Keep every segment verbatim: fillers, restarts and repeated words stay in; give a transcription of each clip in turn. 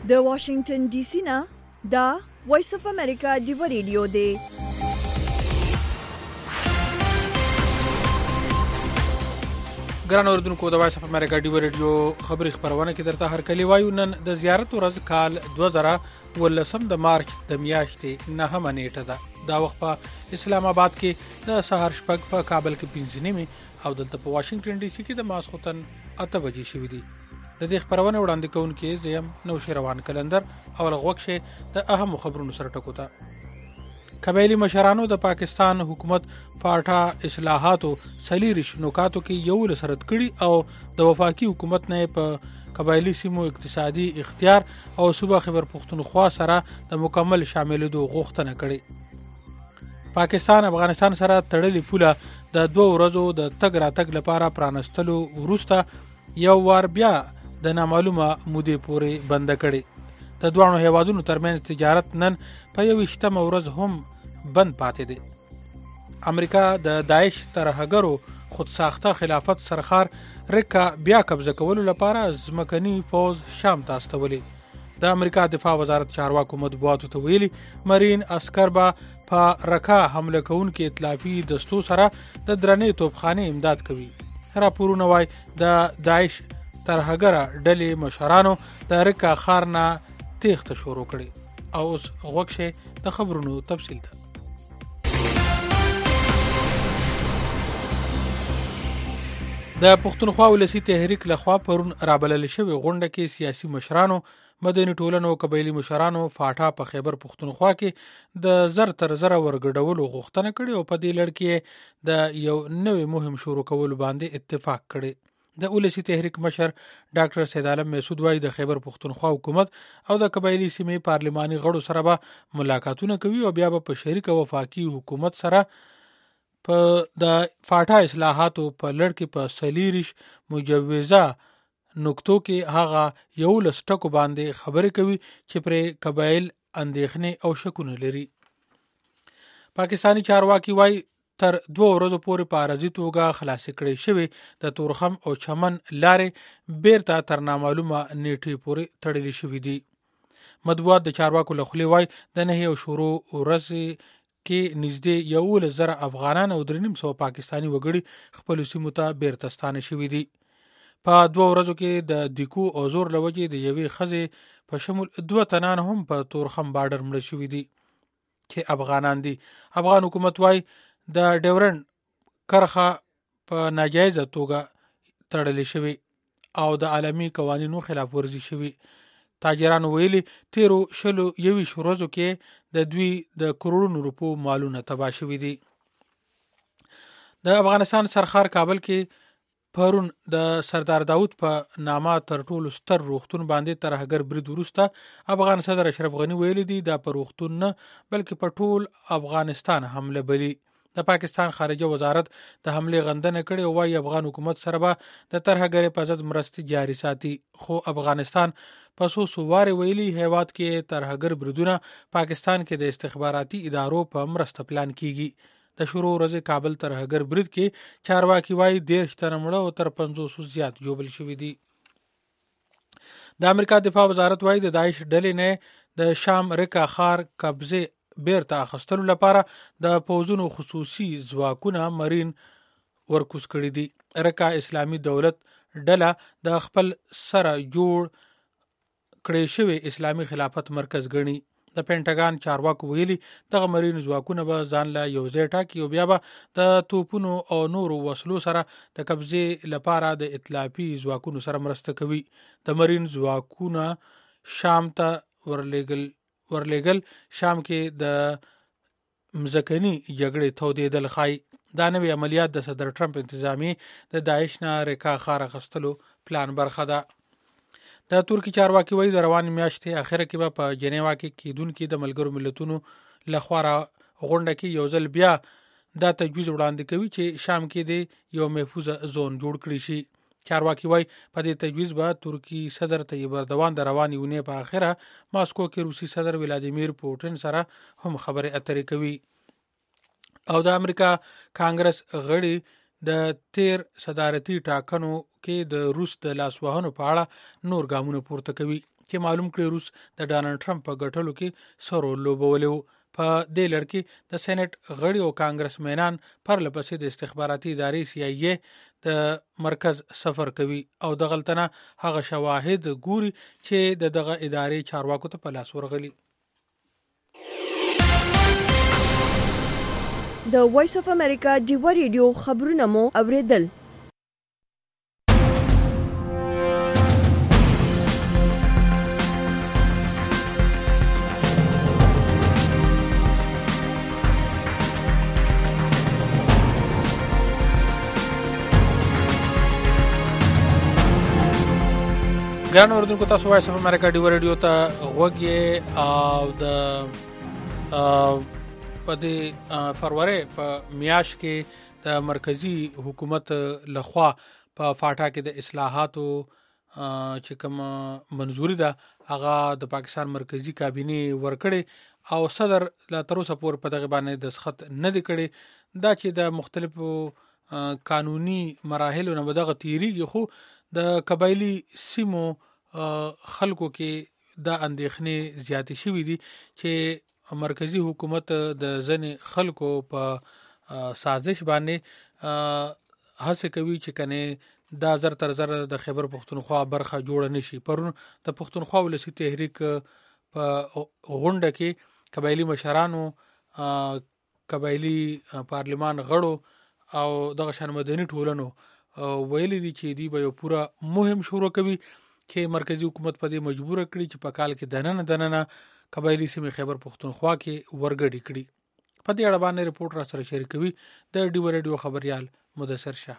د واشنگټن ډي سي نه دا وایس اف امریکا ډیو ریډیو دی. ګران اوردونکو د وایس اف امریکا ډیو ریډیو خبری خبرونه کې درته هر کلی وایو. نن د زیارت ورځ کال دوه زره ولسم د مارچ د میاشتې نهمه نیټه ده. دا وخت په اسلام آباد کې د سهار شپږ، په کابل کې پنځه نیمې او دلته په واشنگټن ډي سي کې د ماسخوتن اته بجې شوې دي. د دې خبرونه وړاندې کوونکې زیم نوشیروان کلندر او لغوښه د اهم خبرونو سره ټکوته. قبایلی مشرانو د پاکستان حکومت پارټا اصلاحاتو سلیریش نوکاتو کې یو لسرت کړي او د وفاقي حکومت نه په قبایلی سیمو اقتصادي اختیار او صوبه خیبر پختونخوا سره د مکمل شاملېدو غوښتنه کړي. پاکستان افغانستان سره تړلې پوله د دوه ورځو د تګ راتګ لپاره پرانستلو وروسته یو وار بیا د نامعلومه مودې پورې بند کړي. د دوه هیوادونو ترمنځ تجارت نن په یو شتمه ورځ هم بند پاتې دي. امریکا د داعش ترهګرو خود ساخته خلافت سرخار رکا بیا قبضه کولو لپاره ځمکني فوج شام ته استولي. د امریکا دفاع وزارت چارواکو مطبوعاتو ته ویلي مارین عسکر به په رکا حمله کوونکو ائتلافي دستو سره د درنې توپخانه امداد کوي. راپورونه وایي د داعش ترهګر ډلې مشرانو د رکا خار نه تیښته شروع کړي. او اوس غوښه د خبرونو تفصیل ده. د پښتونخوا ولسی تحریک لخوا پرون رابلل شوی غونډه کې سیاسي مشرانو، مدني ټولنو او قبایلی مشرانو فاټا په خیبر پښتونخوا کې د زر تر زر ورګډولو غوښتنه کړې او په دې لړ کې د یو نوې مهم شروع کولو باندې اتفاق کړي. د ولسی تحریک مشر ډاکټر سید عالم مسعود وايي د خیبر پښتونخوا حکومت او د قبایلی سیمې پارلماني غړو سره به ملاقاتونه کوي او بیا به په شریک وفاقي حکومت سره په د فاټا اصلاحاتو په لړ کې په سلیریش مجوزه نقطو کې هغه یو لسټکو باندې خبرې کوي چې پر قبایل اندېښنې او شکونه لري. پاکستانی چارواکي وايي تر دوه ورځې پورې په عارضي توګه خلاصې کړې شوې د تورخم او چمن لارې بیرته تر نامعلومه نیټې پورې تړلې شوې دي. مطبوعات د چارواکو له خولې وايي د نهي او شروع ورځې کې نږدې یو لزر افغانان او درې نیم سو پاکستانی وګړي خپل سیمو ته بیرته ستانه شوي دي. په دوه ورځو کې د دیکو او زور لوجې د یوې ښځې په شمول دوه تنان هم په تورخم بارډر مړه شوي دي چې افغانان دي. افغان حکومت وايي د ډیورنډ کرخه په ناجایزه توګه تړلې شوی او د عالمي قوانینو خلاف ورزي شوی. تاجرانو ویلي تیرو شلو یویش ورځو کې د دوی د کروڑونو روپو مالونه تباه شوي دي. د افغانستان سرخار کابل کې پرون د سردار داود په نامه تر ټولو ستر روغتون باندې ترهګر برید وروسته افغان صدر اشرف غنی ویلي دي دا په روغتون نه بلکې په ټول افغانستان حمله بلی. د پاکستان خارجه وزارت د حمله غندنه کړې او وايي افغان حکومت سره به د ترهګر په ضد مرستې جاري ساتي. خو افغانستان پسو سوواري ویلي هیواد کې ترهګر بریدونه پاکستان کې د استخباراتي ادارو په مرسته پلان کیږي. د شروع ورځې کابل ترهګر برید کې چارواکي وايي دیرش تنه مړه او تر پنځوسو زیات جوبل شوي دي. د امریکا دفاع وزارت وايي د داعش ډلې نه د شام رکا خار قبضه بیرته اخستلو لپاره د پوځونو خصوصي ځواکونه مارین ورکوز کړي دي. رکا اسلامي دولت ډله د خپل سره جوړ کړي شوی اسلامي خلافت مرکز ګڼي. د پینټاګان چارواکو ویلي دغه مارین ځواکونه به ځان له یو ځای ټاکي او بیا به د توپونو او نورو وسلو سره د قبضې لپاره د ائتلافي ځواکونو سره مرسته کوي. د مارین ځواکونه شام ته ورلېږل ورلېګل شام کې د مزکني جګړې تودېدل ښایي. دا نوې عملیات د صدر ټرمپ انتظامیې د داعش نه رکا خار اخیستلو پلان برخه ده. د ترکی چارواکي وایي د روان میاشتې اخره کې به په جنیوا کې کیدونکي د ملګرو ملتونو لخوا غونډه کې یو ځل بیا دا تجویز وړاندې کوي چې شام کې د یو محفوظ زون جوړ کړي شي. چارواکي وایي په دې تجویز به ترکی صدر طیب اردوان د روانې اونۍ په اخره ماسکو کې روسي صدر ولادیمیر پوټین سره هم خبرې اترې کوي. او د امریکا کانګرس غړي د تیر صدارتي ټاکنو کې د روس د لاسوهنو په اړه نور ګامونه پورته کوي. چې معلوم کړي روس د ډانلډ ټرمپ په ګټلو کې څه رول لوبولی و. په دې لړ کې د سېنات غړي او کانګرسمنان پرله پسې د استخباراتي ادارې سی آی ای د مرکز سفر کوي او د غلطنه هغه شواهد ګوري چې د دغه ادارې چارواکو ته په لاس ورغلي. د وایس اف امریکا ډیوا ریډیو خبرونه مو اوریدل. ګران اوریدونکو تاسو وایس اف امریکا ډیوا ریډیو ته غوږ یې او د په دې فروری په میاشت کې د مرکزی حکومت لخوا په فاټا کې د اصلاحاتو چې کوم منظوري ده هغه د پاکستان مرکزی کابینه ورکړي او صدر لا تر اوسه پورې په دغه باندې دستخط نه دی کړی. دا چې د مختلفو قانوني مراحلو نه بدغه تیریږي خو د قبایلی سیمو خلکو کې د اندېښنې زیاتې شوې دي چې مرکزی حکومت د ځنې خلکو په سازش باندې هڅه کوي چې کنه دا زر تر زر د خیبر پختونخوا برخه جوړ نشي. پرون د پختونخوا ولسی تحریک په غونډه کې قبایلی مشرانو قبایلی پارلمان غړو او دغه شان مدني ټولنو ویلي دي چې دی به یو پورا مهم شروع کوي چې مرکزی حکومت په دې مجبور کړي چې په کال کې دننه دننه قبایلی سیمې خیبر پختونخوا کې ورګډي کړي. په دې اړه باندې رپورټ را سره شریکوي د ډیوا ریډیو خبريال مدثر شاه.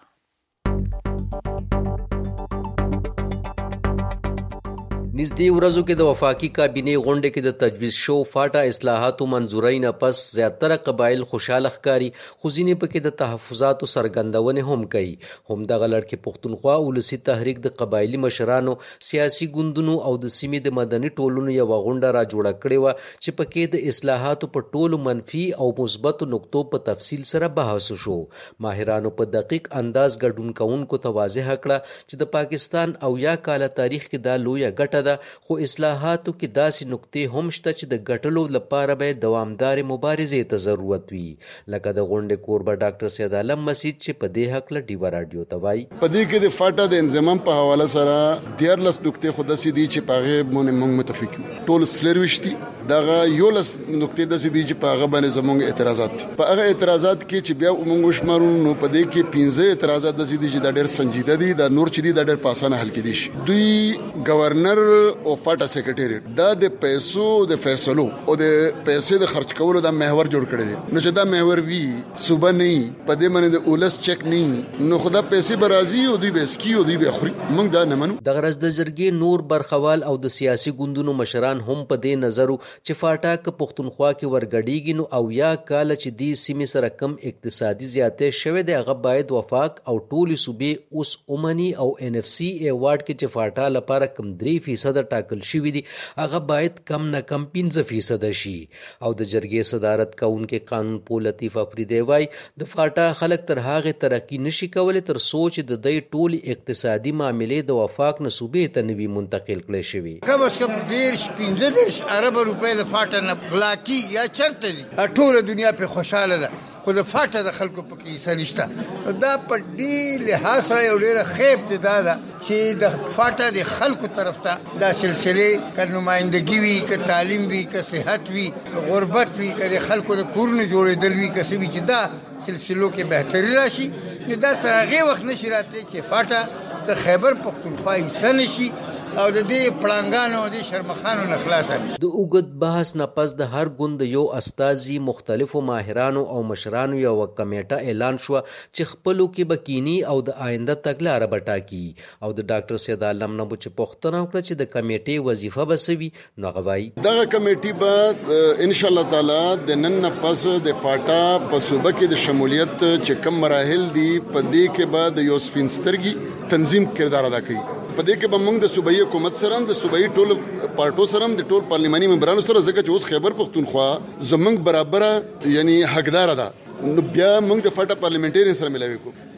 نږدې ورځو کې د وفاقي کابینه غونډه کې د تجویز شو فاټا اصلاحاتو منظورۍ نه پس زیاتره قبایل خوشاله ښکاري خو ځینې پکې د تحفظاتو څرګندونې هم کوي. همدغه لړ کې پښتونخوا ولسی تحریک د قبایلی مشرانو سیاسي ګوندونو او د سیمې د مدني ټولنو یو غونډه را جوړه کړې و چې پکې د اصلاحاتو په ټولو منفي او مثبتو نقطو په تفصیل سره بحث شو. ماهرانو په دقیق انداز ګډون کوونکو ته واضح کړه چې د پاکستان او یا کال تاریخ کې دا لویه ګټه ده خو اصلاحاتو کې داسې نقطې هم شته چې د ګټلو لپاره به دوامدار مبارزې ته ضرورت وي لکه د غونډې کوربه ډاکټر سید عالم مسجد چې په دې حق له ډیوا رادیو ته وایي. په دې کې د فاټا د انضمام په حواله سره دیارلس نقطې خو داسې دي چې په هغه باندې موږ متفق یو. ټول سلروشتي دغه یو لس نقطې داسې دي چې په هغه باندې زموږ اعتراضات دي. په هغه اعتراضات کې چې بیا موږ شمارو نو په دې کې پنځه اعتراضات داسې دي چې دا ډېر سنجیده دي، دا نور چې دي دا ډېر په اسانه حل کېدي شي. دوی گورنر او فاټا سیکریټریټ دا د پیسو د فیصلو او د پیسې د خرج کولو د محور جوړ کړی دی. نو چې دا محور وی صوبه نه په دې باندې د اولس چک نه نو خدا پیسې برازي او دوی به سکی او دوی به خوري. موږ دا نه منو. د غرض د جرګې نور برخوال او د سیاسي ګوندونو مشران هم په دې نظر چې فاټا ک پښتونخوا کې ورګډیږي نو او یا کال چې دی سیمې سره کم اقتصادي زیاتې شوه دی هغه باید وفاق او ټولي صوبې اوس اومني او ان اف سی ایوارډ کې چې فاټا لپاره کم درې فیصد ټاکل شوی دی هغه باید کم نه کم پنځه فیصد شي. او د جرګې صدارت کوونکې قانون پو لطیف افریدی وای د فاټا خلک تر هغه ترقی نشي کولای تر سوچ د دې ټولي اقتصادي معاملې د وفاق نه صوبې ته نوي منتقل کړي شوی. کم از کم ډیر پنځه دېرش ارب روپۍ د فاټا نه غلاکی یا چرته دي. ټول دنیا په خوشاله ده خو د فاټا د خلکو په کې څه نشته. دا په دې لحاظ سره یو ډېره خیب دی دا ده چې د فاټا د خلکو طرف ته دا سلسلې که نمایندګي وي که تعلیم وي که صحت وي که غربت وي که د خلکو د کورونه جوړېدل وي که څه وي چې دا سلسلو کې بهتري راشي نو دا تر هغې وخت نشي راتلی چې فاټا د خیبر پښتونخوا حصه نشي او د دې پړانګانو او د شرمخانو نه خلاص شي. د اوږد بحث نه پس د هر ګوند یو استازي مختلفو ماهرانو او مشرانو یو کمیټه اعلان شو چې خپلو کې بکینی او د آینده تګلاره بټاکي او د ډاکټر سید عالم نه چې پوښتنه وکړه چې د کمیټې وظیفه بسوي نو غوي دغه کمیټې به ان شاء الله تعالی د نن نه پس د فاټا په صوبه کې د شمولیت چې کم مراحل دي په دې کې به د یو سپینسترګي تنظیم کردار ادا کوي. په دې کې به موږ د صوبایي حکومت سره د صوبایي ټول پارټو سره د ټول پارلماني ممبرانو سره ځکه چې اوس خیبر پښتونخوا زمونږ برابر یعنی حقدار ده نو بیا موږ د فاټا پارلیمنټری سره ملاوي کو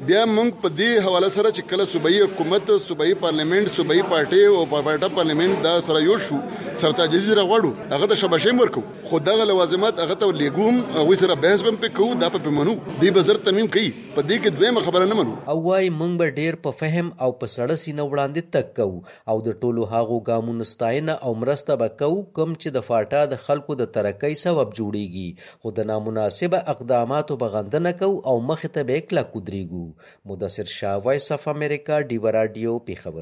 بیا موږ په دې حواله سره چې کله صوبایي حکومت صوبایي پارلیمنت صوبایي پارټي او پارټا پارلیمنت دا سره یو شو سرتاجزي راغړو هغه د شباشي مرکو خو دغه لوازمات هغه ته لګوم او سره بحث هم پکو دا په منو دی بزر ترمیم کوي په دې کې دویمه خبره نه منو او وايي موږ به ډیر په فهم او په سړه سینه وړاندې تک کوو او د ټولو هغو ګامونو ستاینه او مرسته به کوو کوم چې د فاټا د خلکو د ترقۍ سبب جوړیږي خو د نامناسبه اقداماتو بغندنه کوو او مخې ته به کلک ودرېږو. مدثر شاه، وایس اف امریکا، ډیوه راډیو، پیښور.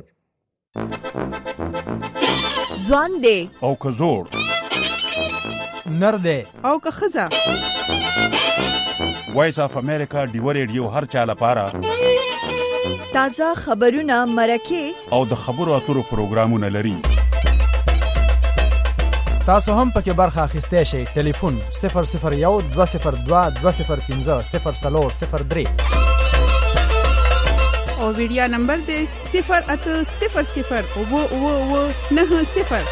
ځوان دی او که زوړ، نر دی او که ښځه، وایس اف امریکا ډیوه راډیو هر چا لپاره تازه خبرونه، مرکې او د خبرو اترو پروګرامونه لري. تاسو هم پکې برخه اخیستی شئ. ټلیفون صفر صفر یو دوه صفر دوه دوه صفر پنځه صفر څلور صفر درې او ویډیا نمبر دی صفر اته صفر صفر اوه اوه اوه نهه صفر.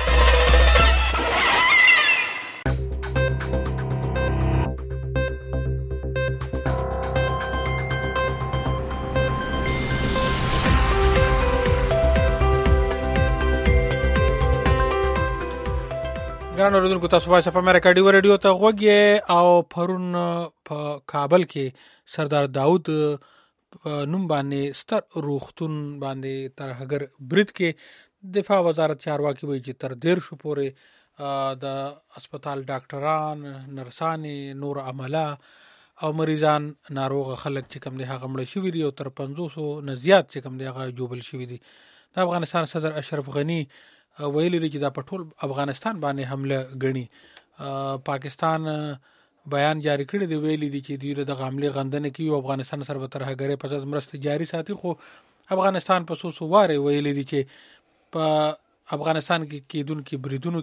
ګران اوریدونکو، تاسو وایس اف امریکا ډیوه راډیو ته غوږی او پرون په کابل کې سردار داود نوم باندې ستر روغتون باندې ترهګر برید کې دفاع وزارت چارواکي وایي چې تر دیر شو پورې د اسپیټال ډاکټران، نرسانې، نور عمله او مریضان ناروغ خلک چې کوم دی هغه مړه شوي دي او تر پنځوسو نه زیات چې کوم دی هغه جوبل شوي دي. د افغانستان صدر اشرف غني ویلي دي چې دا په ټول افغانستان باندې حمله ګڼي. پاکستان بیان جاری کړی دی، ویلي دي چې دوی د حملې غندنه کوي او افغانستان سره به ترهګرۍ په ضد مرسته جاري ساتي. خو افغانستان په څو څو وارې ویلي دي چې په افغانستان کې کېدونکي بریدونو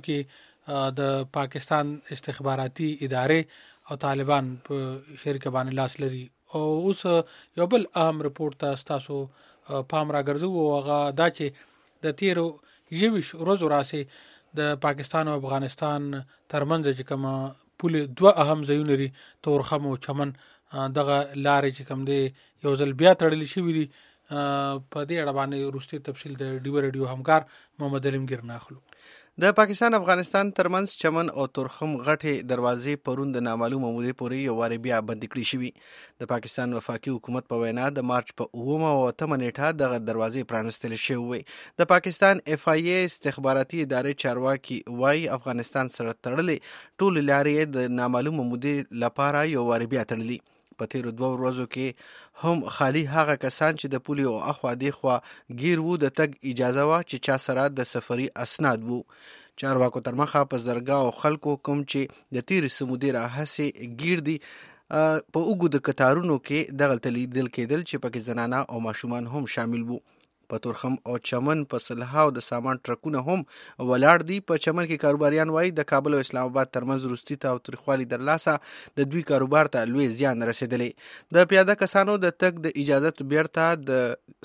کې د پاکستان استخباراتي ادارې او طالبان په شریکه باندې لاس لري. او اوس یو بل اهم رپورټ ته ستاسو پام راګرځو او هغه دا چې د تیرو یویش ورځو راسې د پاکستان او افغانستان ترمنځ چې کوم پولې دوه اهم ځایونه لري، تورخم او چمن، دغه لارې چې کوم دی یو ځل بیا تړلې شوي دي. په دې اړه باندې وروستي تفصیل د ډیوه راډیو همکار محمد علمګیر نه اخلو. د پاکستان افغانستان ترمنځ چمن او تورخم غټې دروازې پرون د نامعلومه مودې پورې یو وارې بیا بندې کړې شوي. د پاکستان وفاقي حکومت په وینا د مارچ په اوومه او اتمه نیټه دغه دروازې پرانستل شوې وي. د پاکستان اف آی ای استخباراتي ادارې چارواکي وایي افغانستان سره تړلې ټولې لارې د نامعلومه مودې لپاره یو وارې بیا تړلي. په تیرو دوه ورځو کې هم خالی هغه کسان چې د پولې او اخوا دیخوا گیر وو د تګ اجازه وه چې چا سره د سفري اسناد وو. چارواکو تر مخه په زرګاو خلکو کوم چې د تیرې سمودې راهسې گیر دي په اوږدو کتارونو کې دغلته لیدل کېدل چې پکې زنانه او ماشومان هم شامل وو. په تورخم او چمن په سلهاو د سامان ټرکونه هم ولاړ دي. په چمن کې کاروباریان وایي د کابل او اسلام آباد ترمنځ وروستي تاوتریخوالي در لاسه د دوی کاروبار ته لوی زیان رسېدلی. د پیاده کسانو د تګ د اجازت بیرته د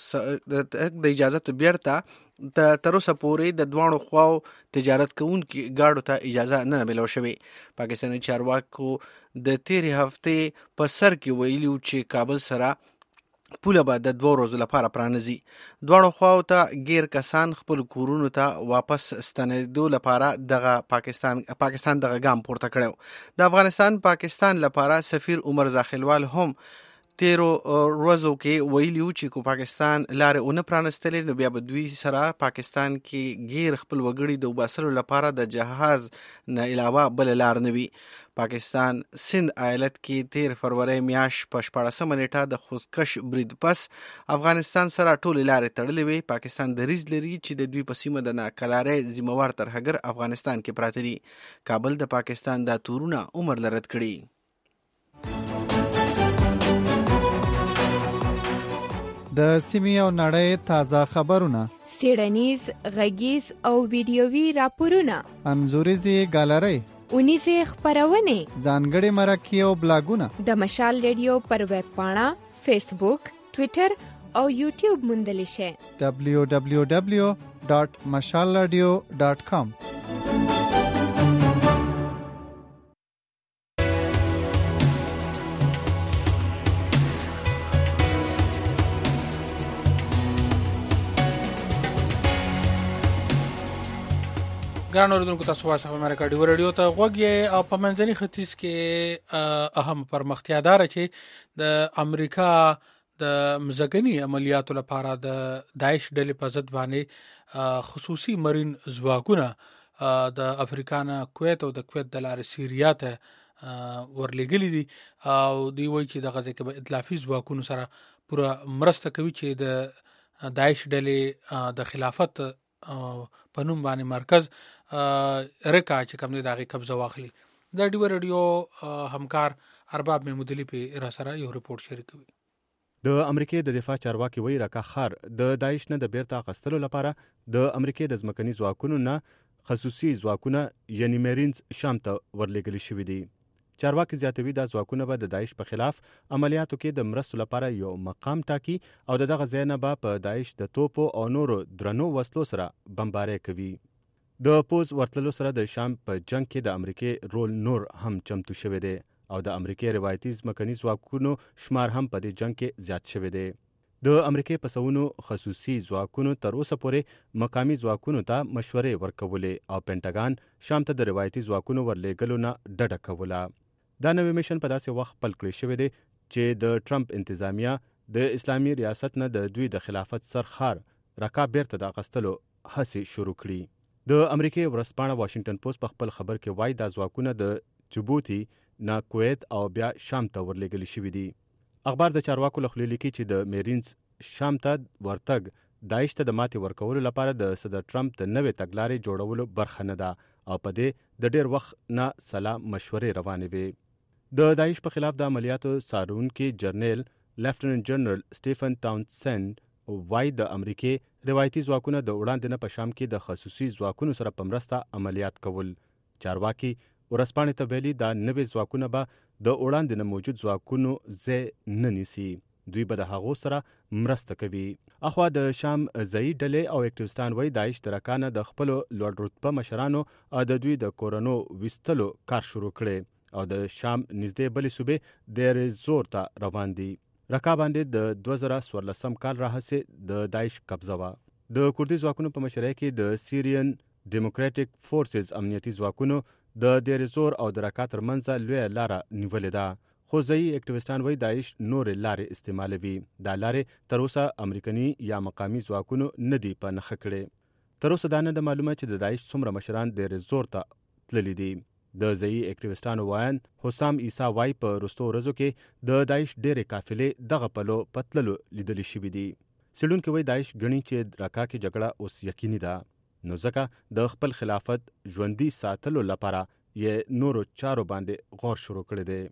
تګ د اجازت بیرته د تر اوسه پورې د دواړو خواو تجارت کوونکي ګاډو ته اجازه نه ملو شوې. پاکستاني چارواکو د تیرې هفتې په سر کې ویلي چې کابل سره پوله به د دوه ورځو لپاره پرانیزي. دواړو خواو ته غیر کسان خپل کورونو ته واپس ستنېدو لپاره دغه پاکستان پاکستان دغه ګام پورته کړو. د افغانستان پاکستان لپاره سفیر عمر زاخیلوال هم تیرو ورځو کې ویلیو چې کو پاکستان لارې اون پرانستلې نو بیا به دوی سره پاکستان کې غیر خپل وګړي د وباسلو لپاره د جهاز نه علاوه بل لار نه وي. پاکستان سند ایالت کې تیر فروری میاش په شپاړسمه نیټه د خودکش برید پس افغانستان سره ټولې لارې تړلې وي. پاکستان دریځ لري چې د دوی په سیمه د ناکلارۍ ذمہوار ترهګر افغانستان کې پراته دي. کابل د پاکستان دا تورونه عمر لرد کړي. د سیمې او نړۍ تازه خبرونه، څېړنیز، غږیز او ویډیوي راپورونه، انځوریزې ګالرۍ، اونیزې خپرونې، ځانګړي مرکې او بلاګونه د مشال ریډیو پر ویب پاڼه، فیسبوک، ټویټر او یوټیوب موندلی شئ. دبلیو دبلیو دبلیو ډاټ مشال راډیو ډاټ کام. ګران اوریدونکو تاسو وایس اف امریکا ډیو رادیو ته غوږی او په منځني ختیځ کې اهم پرمختیا دار چې د امریکا د مزګنی عملیاتو لپاره د داعش ډلې په ضد باندې خصوصي مرین ځواکونه د افریقانا کویت او د کویت د لارې سیریا ته ورلګلې دي او دی وایي چې د غزې کې به ائتلافي ځواکونو سره پوره مرسته کوي چې د داعش ډلې د خلافت په نوم باندې مرکز رکا چې کوم دی دغه قبضه واخلي. د ډیو رادیو همکار ارباب محمودلی په را سره یو رپورت شریکوي. د امریکای د دفاع چارواکي وایي رکا خار د داعش نه د بیرته اخیستلو لپاره د امریکای د ځمکني ځواکونو نه خصوصي ځواکونه یعنی میرینز شام ته ورلېږل شوي دي. چارواکي زیاتوي دا ځواکونه به د داعش په خلاف عملیاتو کې د مرستو لپاره یو مقام ټاکي او د دغه ځای نه به په داعش د توپو او نورو درنو وسلو سره بمبارۍ کوي. د پوز ورتللو سره د شام په جنگ کې د امریکای رول نور هم چمتو شوی دی او د امریکای روایتي ځمکني ځواکونو شمار هم په دې جنگ کې زیات شوی دی. د امریکای په سونو خصوصي ځواکونو تر اوسه پورې مقامي ځواکونو ته مشورې ورکولې او پینټاګان شام ته د روایتي ځواکونو ورلېږلو نه ډډه کوله. دا نوې میشن په داسې وخت خپل کړی شوی دی چې د ټرمپ انتظامیه د اسلامي ریاست نه د دوی د خلافت سرخار رکا بیرته د اخیستلو هڅې شروع کړي. د امریکای ورځپاڼه واشنگټن پوسټ په خپل خبر کې وایي دا ځواکونه د جبوتي نه کویت او بیا شام ته ورلېږل شوي دي. اخبار د چارواکو له خولې لیکي چې د میرینز شام ته ورتګ داعش ته د ماتې ورکولو لپاره د صدر ټرمپ د نوې تګلارې جوړولو برخه نه ده او په دې د ډېر وخت نه سلا مشورې روانې وي. د داعش په خلاف د عملیاتو څارونکي جنرال لیفټیننټ جنرال سټیفن ټاونسند وایي د امریکای روایتي ځواکونه د وړاندې نه په شام کې د خصوصي ځواکونو سره په مرسته عملیات کول. چارواکي ورځپاڼې ته ویلي دا نوې ځواکونه به د وړاندې نه موجود ځواکونو ځای نه نیسي، دوی به د هغو سره مرسته کوي. اخوا د شام ځایي ډلې او اکټیویسټان وایي داعش د رکانه د خپلو لوړ رتبه مشرانو د دوی د کورونو ویستلو کار شروع کړي او د شام نږدې بلې صوبې دیر زور ته روان دي. رکا باندې د دوه زره څوارلسم کال راهیسې د داعش قبضه وه. د کردي ځواکونو په مشرۍ کې د سیریان ډیموکراټیک فورسز امنیتي ځواکونو د دیر زور او د رکا ترمنځ لویه لاره نیولې ده، خو ځایي اکټیویسټان وایي داعش نورې لارې استعمالوي. دا لارې تر اوسه امریکني یا مقامي ځواکونو نه دي په نښه کړې. تر اوسه دا نه ده معلومه چې د داعش څومره مشران دیر زور ته تللي دي. د ځایي اکټیویسټانو وایان حسام عیسی وایي په وروستو ورځو کې د داعش ډېرې قافلې دغه پلو په تللو لیدلې شوي دي. څېړونکي وایي داعش ګڼي چې رکا کې جګړه اوس یقیني ده، نو ځکه د خپل خلافت ژوندي ساتلو لپاره یې نورو چارو باندې غور شروع کړی دی.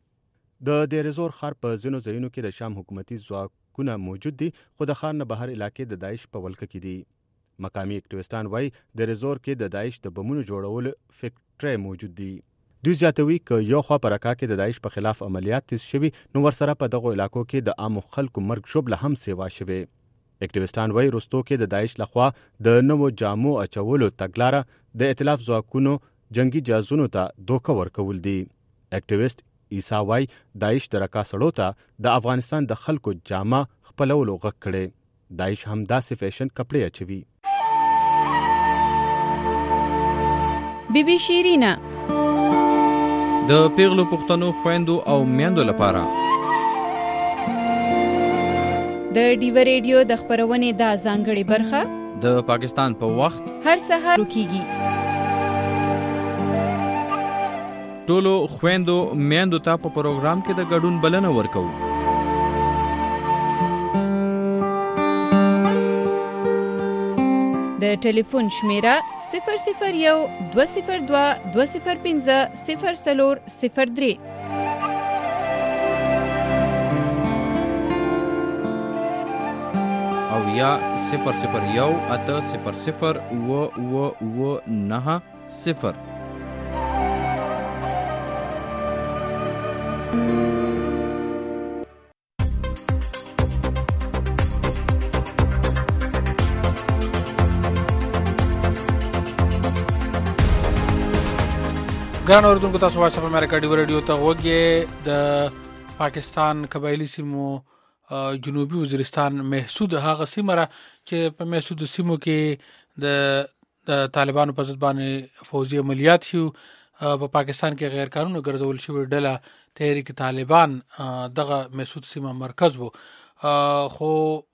د دیرزور ښار په ځینو ځایونو کې د شام حکومتي ځواکونه موجود دي، خو د ښار نه بهر علاقې د داعش په ولکه کې دي. مقامي اکټیویسټان وایي دیرزور کې د داعش د بمونو جوړولو فکټرۍ موجود دي. دوی زیاتوي که یو خوا په رکا کې د داعش په خلاف عملیات تیز شوي نو ورسره په دغو علاقو کې د عامو خلکو مرګ ژوبله هم سیوا شوې. اکټیویسټان وایي وروستو کې د داعش لخوا د نوو جامو اچولو تګلاره د ائتلاف ځواکونو جنگي جهازونو ته دوکه ورکول دي. اکټیویسټ عیسی وایي داعش د رکا سړو ته د افغانستان د خلکو جامه خپلولو غږ کړی. داعش هم داسې فیشن کپړې اچوي. بی بی شیرینا د پیغلو پښتنو خويندو او میندو لپاره د ډیو ریډیو د خبرونې د ځانګړي برخه د پاکستان په وخت هر سهار وکیږي. ټولو خويندو میندو ته په پروګرام کې د ګډون بلنه ورکو. د ټلیفون شمیره صفر صفر یو دوه صفر دوه دوه صفر پنځه صفر څلور صفر درې او یا صفر صفر یو اته صفر صفر و و و نه صفر. ګران اوریدونکو تاسو وایس اف امریکا ډیو رادیو ته غوږی. د پاکستان قبایلی سیمو جنوبي وزیرستان محسود هغه سیمه را چې په محسود سیمو کې د د طالبانو په ضد باندې فوزي عملیات شو په پاکستان کې غیر قانوني ګرځول شوی ډله تحریک طالبان دغه مسعود سیمه مرکز وو خو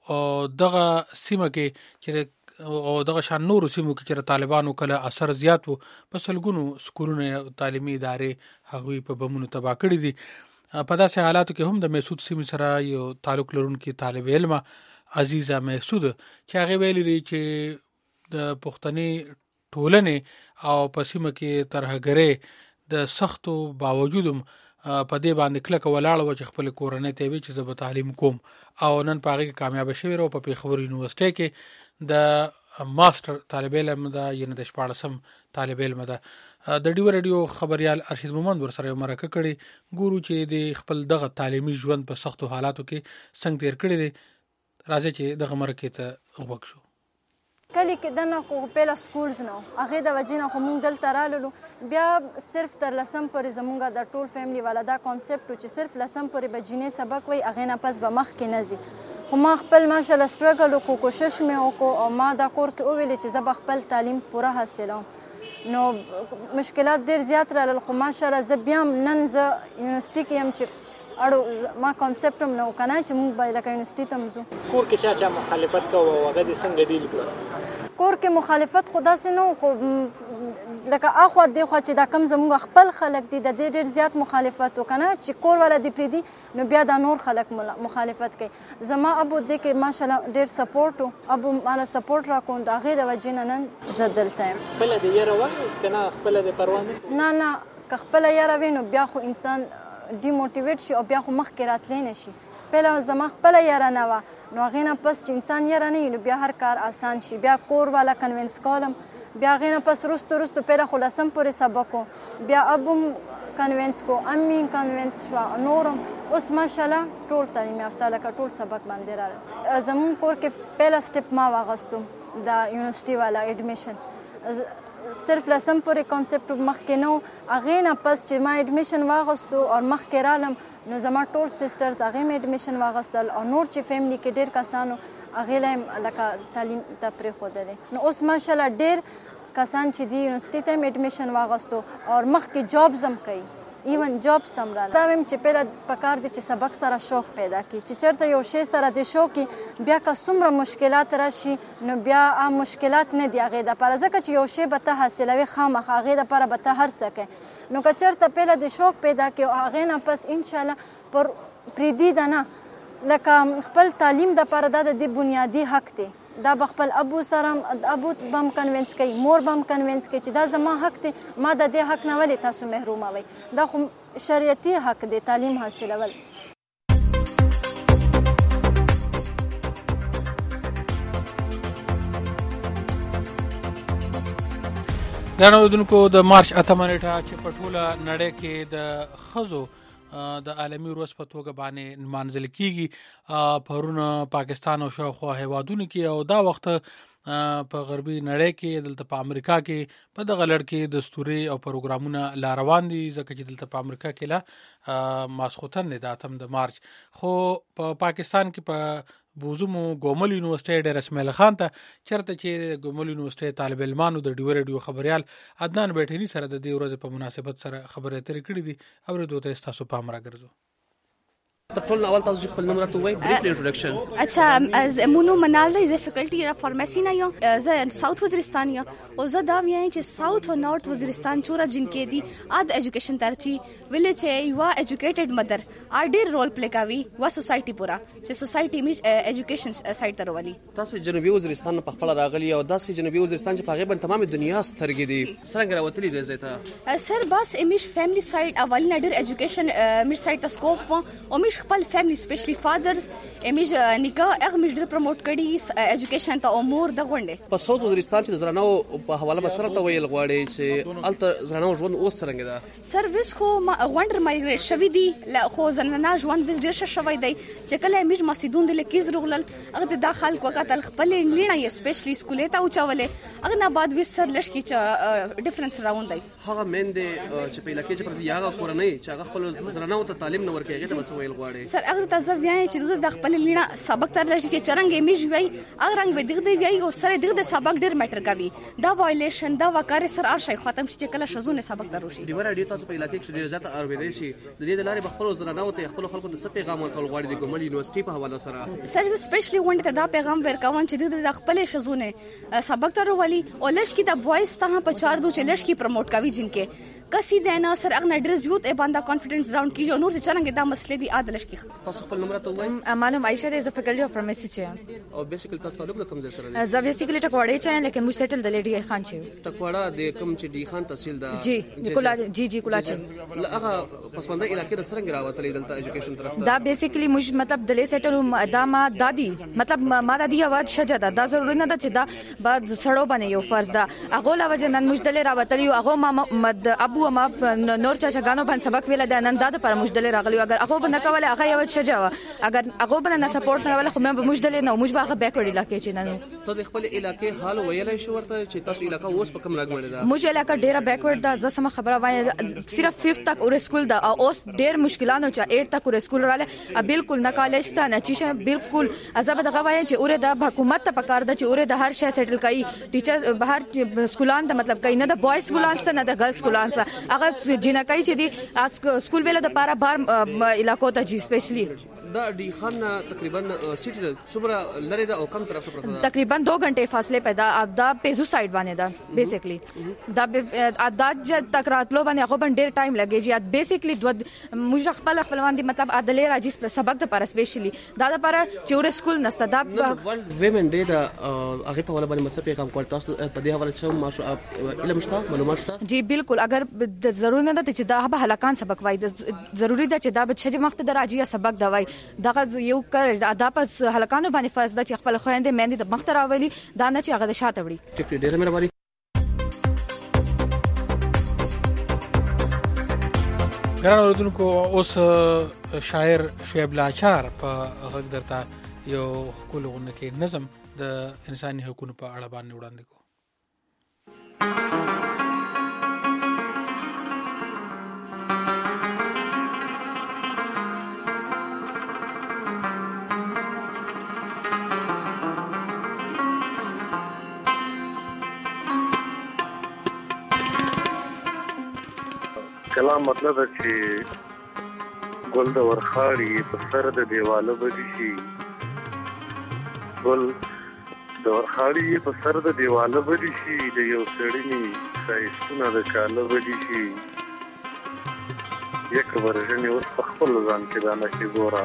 دغه سیمه کې چې او دغه شان نور سیمو کې چې طالبانو کله اثر زیات وو په سلګونو سکولونو تعلیمي ادارې هغوی په بمونو تباہ کړي دي. په داسې حالاتو کې هم د مسعود سیمې سره یو تعلق لرونکي طالب علم عزیزه مسعود چې هغه ویلي چې د پښتني ټولنې او په سیمه کې ترهګرۍ د سختو باوجودم په دې باندې کلکه ولاړه و چې خپل کورنۍ ته وی چې زه به تعلیم کوم او نن په هغه کې کامیاب شوی او په پیښور یونیورسيټي کې د ماستر طالب علم ده یعنی د شپاړسم طالب علم ده. د ډیو رادیو خبريال ارشد مومند ورسره مرکه کړي ګورو چې د خپل دغه تعلیمي ژوند په سختو حالاتو کې څنګه تیر کړی دی. راځي چې دغه مرکه ته وګورو. کلی کې دنه خو پیله سکولز نو هغه د وجې نه خو موږ دلته راللو بیا صرف تر لسم پورې زموږ د ټول فیملی والا دا کانسپټ چې صرف لسم پورې به جینې سبق وي هغې نه پس به مخکې نه ځي خو ما خپل ماشاءالله سټرګل وکړو کوشش مې وکړو او ما دا کور کې وویلې چې زه به خپل تعلیم پوره حاصلوم نو مشکلات ډېر زیات رالل خو ماشاءالله زه بیا هم نن زه یونیورسټي کې یم چې اړو ما کانسپټ هم نه و که نه چې موږ به لکه یونیورسټي ته هم ځو. کور کې چا چا مخالفت کوه او هغه دې څنګه ډیل کړه؟ کور کې مخالفت خو داسې نه و خو لکه اخوا دېخوا چې دا کم زموږ خپل خلک دي د دې ډېر زیات مخالفت و که نه چې کور والا دې پرېږدي نو بیا دا نور خلک مخالفت کوي. زما ابو دې کې ماشاءالله ډېر سپورټ و ابو ماله سپورټ راکړو د هغې د وجې نه نن زه دلته یم. خپله دې یاره وه که نه خپله دې پروا نه نه نه که خپله یاره وي نو بیا خو انسان ډیموټیویټ شي او بیا خو مخکې راتلی نه شي. پهله زما خپله یاره نه وه نو هغې نه پس چې انسان یاره نه وي نو بیا هر کار آسان شي. بیا کور والا کنوینس کولم بیا هغې نه پس وروستو وروستو پهله خو لسم پورې سبق و بیا ابو م کنوینس کو امي کنوینس شوه نورم اوس ماشاءالله ټول تعلیم یافته لکه ټول سبق باندې راغله. زموږ کور کې پهله سټپ ما واغستو د یونیورسټي والا ایډمیشن صرف لسم پورې کانسپټ مخکې نه و هغې نه پس چې ما ایډمیشن واغستو او مخکې رالم نو زما ټول سسټرز هغې مې ایډمیشن واغستل او نور چې فیملی کې ډېر کسانو هغې لا یې لکه تعلیم ته پرېښودلی نو اوس ماشاءالله ډېر کسان چې دي یونیورسټي ته یې ایډمیشن واغستو او مخکې جابز هم کوي ایون جابز هم راله. دا ویم چې پهله پکار دی چې سبق سره شوق پیدا کړي چې چېرته یو شی سره د شوق وي بیا که څومره مشکلات راشي نو بیا مشکلات نه دي هغې دپاره ځکه چې یو شی به ته حاصلوي خامخا هغې دپاره به ته هر څه کوې نو که چېرته پهله د شوق پیدا کړي او هغې نه پس انشاءالله پر پرېږدي ده نه لکه خپل تعلیم دپاره دا د دې بنیادي حق دی دا به خپل ابو سره ابو به هم کنوینس کوي مور به هم کنوینس کوي چې دا زما حق دی ما د دې حق نه ولې تاسو محروموئ دا خو شریعتي حق دی تعلیم حاصلول. ګرانو اوریدونکو د مارچ اتمه نیټه چې په ټوله نړۍ کې د ښځو د عالمي ورځ په توګه باندې نمانځل کیږي پرون پاکستان او شاوخوا هیوادونو کې او دا وخت په غربي نړۍ کې دلته په امریکا کې په دغه لړ کې دستوري او پروګرامونه لا روان دي ځکه چې دلته په امریکا کې لا ماسخوتن د اتم د مارچ خو په پا پاکستان کې په بوزمو ګومل یونیورسيټي ډېر اسماعیل خان ته چرته چې ګومل یونیورسيټي طالب علمانو د ډیو رادیو خبريال عدنان بیٹھنی سره د دې ورځې په مناسبت سره خبرې اترې کړې دي او دوی ته تاسو پام راګرځو. تفضل اول تاسو خپل نوم راته وایي بریف انټروډکشن. اچھا مونو منال دی ز فیکلټي را فارماسي نه یم زه ساوث وزیرستان یم او زه دا وایم چې ساوث او نارث وزیرستان چورا جن کې دي اد ایجوکیشن ترچی ویل چې یو ایجوکیټډ مدر ا ډیر رول پلی کوي وا سوسایټي پورا چې سوسایټي میج ایجوکیشن سایت تر ولي. تاسو جنوبي وزیرستان په خپل راغلی او داسې جنوبي وزیرستان چې په غیبن تمام دنیا سترګې دي څنګه راوتلی دی زیته سر بس امیش فیملی سایت اولین ډیر ایجوکیشن میج سایت سکوپ او میش خپل فیملی سپیشلی فادرز امیج نکاح هغه میج ډیر پروموټ کړي ایجوکیشن ته امور د غونډه په ساوث وزیرستان چې زرانو په حواله بسره ته ویل غواړي چې الته زرانو ژوند اوس څنګه ده سرویس خو غونډر مایګریټ شوی دی لا خو زنانه ژوند وز ډیر شوی دی چې کله میج مسیدون د لکیز رغلل هغه د داخل کوکاتل خپل لینا یې سپیشلی سکولې ته اوچولې هغه نه بعد وس سر لشکي چې ډیفرنس راوند دی هغه مند چې په لکه چې پر دی هغه کورنۍ چې هغه خپل زرانو ته تعلیم نه ورکړي هغه ته ویل غواړي غواړي سر هغه ته زه وایم چې د خپل لینا سبق تر لږ چې چرنګ میج وی هغه رنګ به دغه وی او سره دغه سبق ډیر میټر کوي دا وایلیشن دا وکړ سر ارشي ختم شي کله شزونه سبق دروشي دی ور اډیو تاسو په علاقې کې ډیر زیات اوریدل شي د دې د لارې بخپل زنانو ته خپل خلکو ته څه پیغام ورکول غواړي د ګومل یونیورسيټي په حواله سره سر سپیشلی ونډه ته دا پیغام ورکوم چې د خپل شزونه سبق ترولي او لږ کی د وایس ته په چار دو چې لږ کی پروموټ کوي جنکه کسي دینا سر اغه ډرز یوت ای باندې کانفیډنس راوند کیږي نور څه چرنګ دا مسلې دی عادلش کی تاسو خپل نمبر ته وایي معلوم عائشه د فیکلټي اف فارماسي چې او بیسیکلی تاسو تعلق کوم ځای سره زه بیسیکلی ټکوړې چا لیکن مو سیټل د لیډي خان چې ټکوړه د کوم چې دی خان تحصیل دا جی کولا جی جی کولا چې هغه پسمنده علاقې د سرنګ راوتلې دلته ایجوکیشن طرف دا بیسیکلی مش مطلب د لې سیټل دا ما دادی مطلب ما دادی आवाज شجه دا دا ضروري نه ده چې دا بعد سړو باندې یو فرض ده هغه لا وجه نن مجدل راوتلی هغه ما ابو ما نور چا چګانو باندې سبق ویل د نن د پر مجدل راغلی اگر هغه بنه کوله هغه یو شجاع اگر هغه بنه سپورټ نه ولا خو مې مجدل نه موږ به بیکورډ علاقې چې نن ته د خپل علاقې حال ویلای شو ورته چې تاسو علاقې اوس په کوم رنګ باندې ده موږ علاقې ډیره بیکورډ ده زه سم خبره وایم صرف ففتھ تک اور سکول ده او اوس ډیر مشکلانو چې اټ تک اور سکول رااله بالکل نه کالج ته نه چې بالکل عذاب دغه وایم چې اور د حکومت ته پکار ده چې اور د هر شی سیټل کړي ټیچر بهر سکولان ته مطلب کین نه د بوایز سکولان ته نه د ګرلز سکولان ته هغه جنکای چې دی سکول ویله د پاره بار علاقو ته جی سپیشلی دا ډی خان تقریبا سیټي صبره لري دا او کم طرف ته پرته تقریبا دو غنټه فاصله پیدا دا پیزو سایډ باندې دا بیسیکلی دا دا تک راتلو باندې هغه باندې ډیر ټایم لګي چې بیسیکلی دو موږ خپل خپل باندې مطلب عدالت راځي سبق د پاره سپیشلی دا د پاره چې ور سکول نسته دا ورلد ویمن ډے دا هغه په ولا باندې مڅ پیغام کول تاسو په دې حواله چې ما علم شته معلومات شته جی بالکل اگر ضروري نه ده چې دا به هلاکان سبق وای ضروري ده چې دا به چې مخته دراجي سبق دا وای دغه یو کار دا پس هلکانو باندې فرض ده چې خپل خويندې مېندې د مخ ته راولي دا نه چې هغه د شاته وړي ټیک ډیره مهرباني ګران اوردونکو اوس شاعر شعیب لاچار په غږ درته یو ښکلو غونډه کې نظم د انساني حقوقو په اړه باندې وړاندې کوو کلام مطلب چې ګل د ورخاړي په سر د دیواله بدی شي ګل د ورخاړي په سر د دیواله بدی شي د یو سړی سایستونه د کاله بدی شي یک ورژن اوس په خپل ځان کې دا نشي ګورا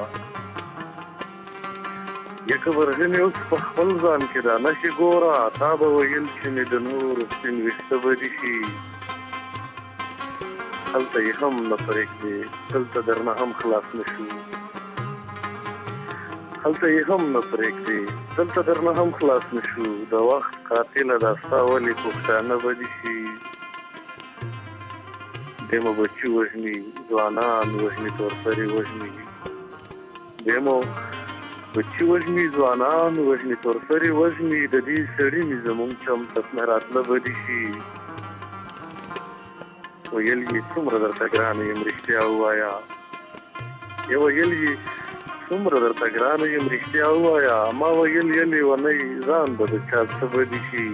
یک ورژن اوس په خپل ځان کې دا نشي ګورا تا به ویل چې مې د نور سپین ویښته بدی شي هلته یې هم نه پرېږدي دلته درنه هم خلاص نه شو هلته یې هم نه پرېږدي دلته درنه هم خلاص نه شو د وخت قاتله دا ستا ولې پښتانه بدي شي دیمو بچي وژني ځوانان وژني تورسري وژني دیمو بچي وژني ځوانان وژني تورسري وژني د دې سړي مې زمونږ چم ته راتله بدي شي ویل یې څومره درته ګرانه یم رښتیا ووایه یې ویل یې څومره درته ګرانه یم رښتیا ووایه ما ویل یلې ونۍ ځان به د چا څه بدي شي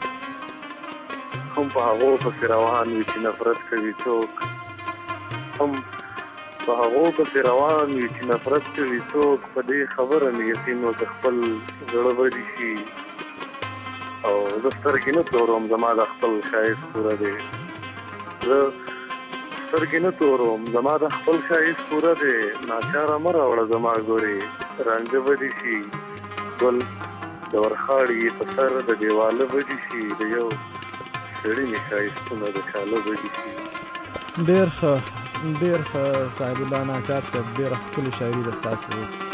هم په هغو پسې روان وي چې نفرت کوي څوک هم په هغو پسې روان وي چې نفرت کوي څوک په دې خبره مې یقین وکړه خپل زړه بدي شي او زه سترګې نه تورم زما د خپل ښایست پوره دی زه سترګې نه تورم زما د خپل ښایست پوره دی ناچاره مه راوړه زما ګورې رانجه بدي شي ګل د ورخاړي په سر د دیواله بدي شي د یو سړي مې ښایستونه د کاله بدي شي ډېر ښه ډېر ښه صاحب الله ناچار صاحب ډېره ښکلې شاعري ده ستاسو